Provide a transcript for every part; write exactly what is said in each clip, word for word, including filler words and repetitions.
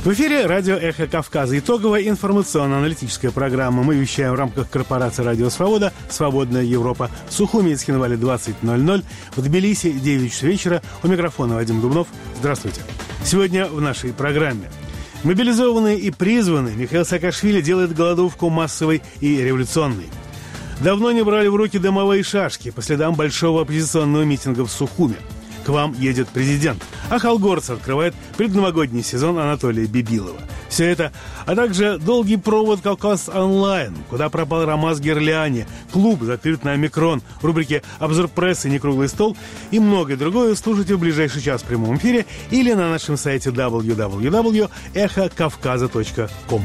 В эфире радио «Эхо Кавказа». Итоговая информационно-аналитическая программа. Мы вещаем в рамках корпорации «Радио Свобода», «Свободная Европа». В Сухуми и Цхинвале двадцать ноль ноль. В Тбилиси девять часов вечера. У микрофона Вадим Дубнов. Здравствуйте. Сегодня в нашей программе. Мобилизованный и призванный Михаил Саакашвили делает голодовку массовой и революционной. Давно не брали в руки дымовые шашки по следам большого оппозиционного митинга в Сухуме. К вам едет президент. А Холгорц открывает предновогодний сезон Анатолия Бибилова. Все это, а также долгий провод «Кавказ онлайн», куда пропал Рамаз Герляни, клуб закрыт на омикрон, рубрики «Обзор прессы», «Некруглый стол» и многое другое слушайте в ближайший час в прямом эфире или на нашем сайте дабл ю дабл ю дабл ю точка эхо кавказа точка ком.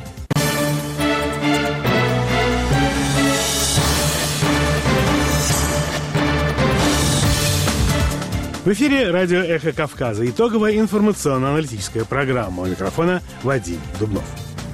В эфире радио «Эхо Кавказа». Итоговая информационно-аналитическая программа. У микрофона Вадим Дубнов.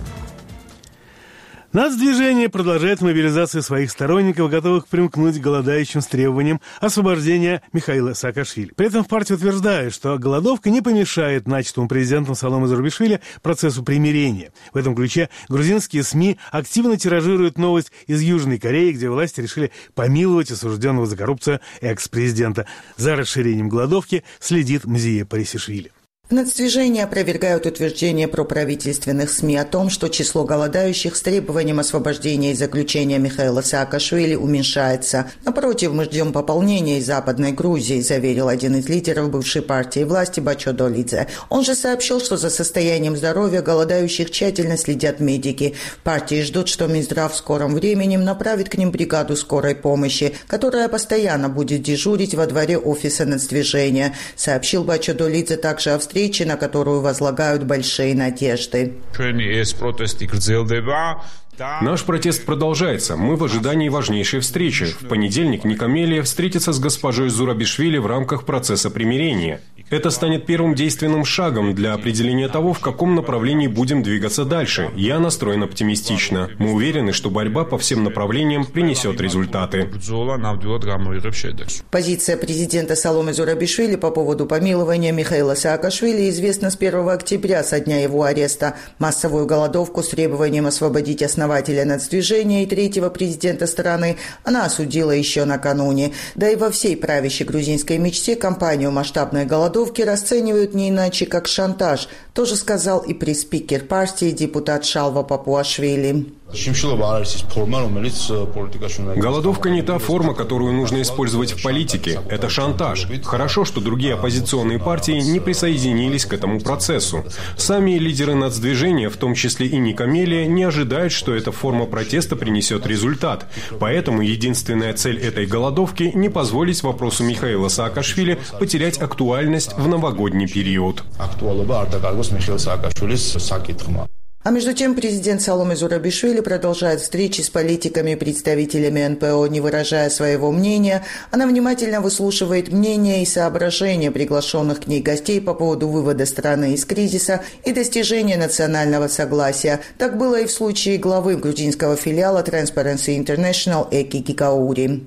Нацдвижение продолжает мобилизацию своих сторонников, готовых примкнуть к голодающим с требованием освобождения Михаила Саакашвили. При этом в партии утверждают, что голодовка не помешает начатому президентом Саломе Зурабишвили процессу примирения. В этом ключе грузинские СМИ активно тиражируют новость из Южной Кореи, где власти решили помиловать осужденного за коррупцию экс-президента. За расширением голодовки следит Мзия Парисишвили. В нацдвижении опровергают утверждение проправительственных СМИ о том, что число голодающих с требованием освобождения и заключения Михаила Саакашвили уменьшается. Напротив, мы ждем пополнения из Западной Грузии, заверил один из лидеров бывшей партии власти Бачо Долидзе. Он же сообщил, что за состоянием здоровья голодающих тщательно следят медики. В партии ждут, что Минздрав в скором времени направит к ним бригаду скорой помощи, которая постоянно будет дежурить во дворе офиса нацдвижения, сообщил Бачо Долидзе также о встрече, на которую возлагают большие надежды. Наш протест продолжается. Мы в ожидании важнейшей встречи. В понедельник Ника Мелия встретится с госпожой Зурабишвили в рамках процесса примирения. Это станет первым действенным шагом для определения того, в каком направлении будем двигаться дальше. Я настроен оптимистично. Мы уверены, что борьба по всем направлениям принесет результаты. Позиция президента Саломе Зурабишвили по поводу помилования Михаила Саакашвили известна с первого октября, со дня его ареста. Массовую голодовку с требованием освободить основателя нацдвижения и третьего президента страны она осудила еще накануне. Да и во всей правящей грузинской мечте кампанию масштабной голодовки расценивают не иначе, как шантаж. Тоже сказал и пресс-спикер партии депутат Шалва Папуашвили. Голодовка не та форма, которую нужно использовать в политике. Это шантаж. Хорошо, что другие оппозиционные партии не присоединились к этому процессу. Сами лидеры нацдвижения, в том числе и Ника Мелия, не ожидают, что эта форма протеста принесет результат. Поэтому единственная цель этой голодовки – не позволить вопросу Михаила Саакашвили потерять актуальность в новогодний период. А между тем президент Саломе Зурабишвили продолжает встречи с политиками и представителями эн пэ о, не выражая своего мнения. Она внимательно выслушивает мнения и соображения приглашенных к ней гостей по поводу вывода страны из кризиса и достижения национального согласия. Так было и в случае главы грузинского филиала Transparency International Эки Гикаури.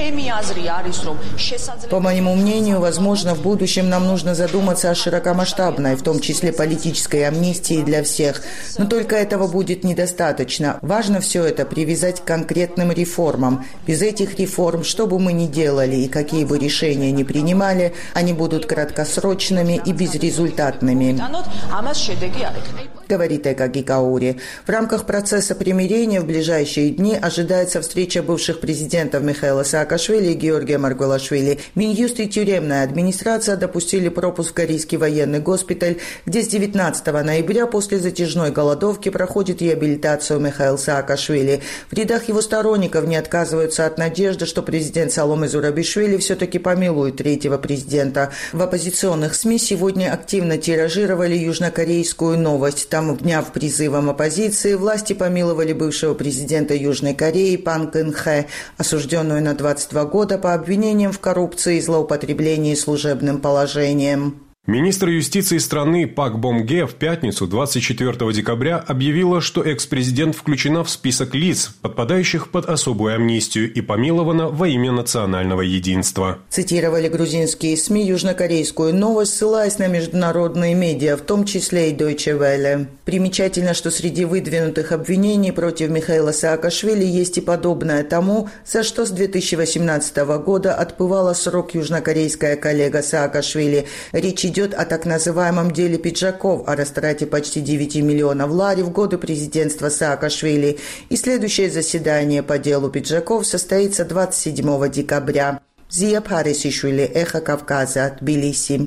По моему мнению, возможно, в будущем нам нужно задуматься о широкомасштабной, в том числе политической амнистии для всех. Но только этого будет недостаточно. Важно все это привязать к конкретным реформам. Без этих реформ, что бы мы ни делали и какие бы решения ни принимали, они будут краткосрочными и безрезультатными, говорит Эка Гикаури. В рамках процесса примирения в ближайшие дни ожидается встреча бывших президентов Михаила Саакашвили и Георгия Маргвелашвили. Минюст и тюремная администрация допустили пропуск в корейский военный госпиталь, где с девятнадцатого ноября после затяжной голодовки проходит реабилитацию Михаил Саакашвили. В рядах его сторонников не отказываются от надежды, что президент Саломе Зурабишвили все-таки помилует третьего президента. В оппозиционных СМИ сегодня активно тиражировали южнокорейскую новость. Там, вняв призывом оппозиции, власти помиловали бывшего президента Южной Кореи Пан Кын Хэ, осужденную на двадцать два года по обвинениям в коррупции и злоупотреблении служебным положением. Министр юстиции страны Пак Бом Ге в пятницу, двадцать четвёртого декабря, объявила, что экс-президент включена в список лиц, подпадающих под особую амнистию, и помилована во имя национального единства. Цитировали грузинские СМИ южнокорейскую новость, ссылаясь на международные медиа, в том числе и Deutsche Welle. Примечательно, что среди выдвинутых обвинений против Михаила Саакашвили есть и подобное тому, за что с две тысячи восемнадцатого года отбывала срок южнокорейская коллега Саакашвили. Речь идет о так называемом деле пиджаков, о растрате почти девяти миллионов лари в годы президентства Саакашвили. И следующее заседание по делу пиджаков состоится двадцать седьмого декабря. Зия Парисишвили, Эхо Кавказа, Тбилиси.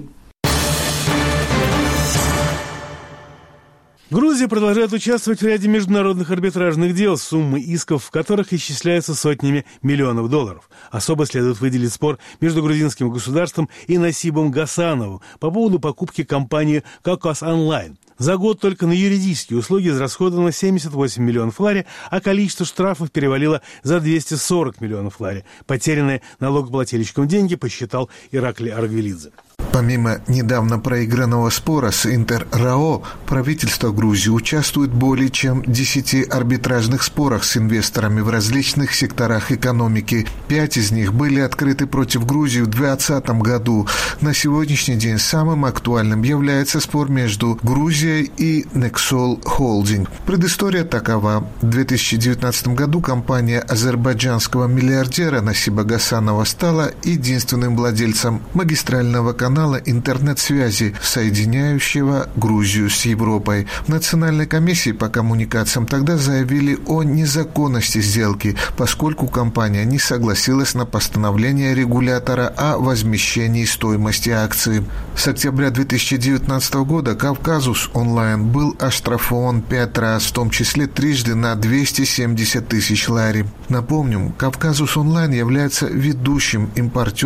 Грузия продолжает участвовать в ряде международных арбитражных дел, суммы исков в которых исчисляются сотнями миллионов долларов. Особо следует выделить спор между грузинским государством и Насибом Гасановым по поводу покупки компании «Кокос Онлайн». За год только на юридические услуги израсходовано семьдесят восемь миллионов лари, а количество штрафов перевалило за двести сорок миллионов лари. Потерянные налогоплательщикам деньги посчитал Ираклий Аргвелидзе. Помимо недавно проигранного спора с Интер-РАО, правительство Грузии участвует в более чем десяти арбитражных спорах с инвесторами в различных секторах экономики. Пять из них были открыты против Грузии в двадцатом году. На сегодняшний день самым актуальным является спор между Грузией и Nexol Holding. Предыстория такова. В две тысячи девятнадцатом году компания азербайджанского миллиардера Насиба Гасанова стала единственным владельцем магистрального канала интернет-связи, соединяющего Грузию с Европой. В Национальной комиссии по коммуникациям тогда заявили о незаконности сделки, поскольку компания не согласилась на постановление регулятора о возмещении стоимости акций. С октября две тысячи девятнадцатого года Кавказус Онлайн был оштрафован пять раз, в том числе трижды на двести семьдесят тысяч лари. Напомним, Кавказус Онлайн является ведущим импортером